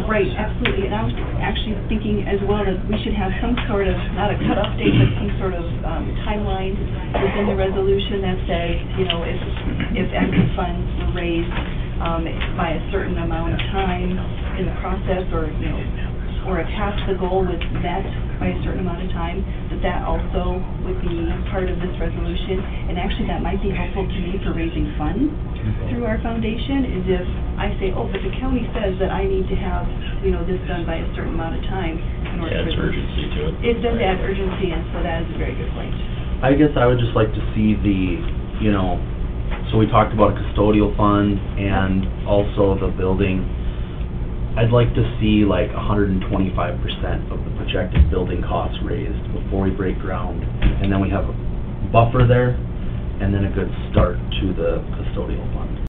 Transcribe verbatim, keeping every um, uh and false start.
Right, absolutely, and I was actually thinking as well that we should have some sort of, not a cutoff date, but some sort of, um, timeline within the resolution that says, you know, if, if active funds were raised, um, by a certain amount of time in the process, or, you know, or a task, the goal was met by a certain amount of time, that that also would be part of this resolution. And actually, that might be helpful to me for raising funds through our foundation, is if I say, oh, but the county says that I need to have, you know, this done by a certain amount of time in order Adds for this. urgency to it. It does add urgency, and so that is a very good point. I guess I would just like to see the, you know, so we talked about a custodial fund and also the building. I'd like to see like a hundred and twenty-five percent of the projected building costs raised before we break ground. And then we have a buffer there, and then a good start to the custodial fund.